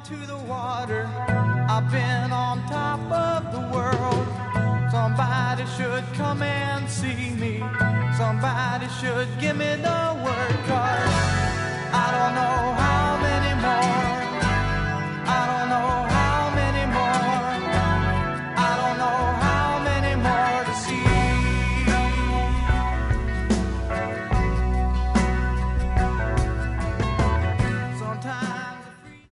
to the water. I've been on top of the world. Somebody should come and see me. Somebody should give me the word, 'cause I don't know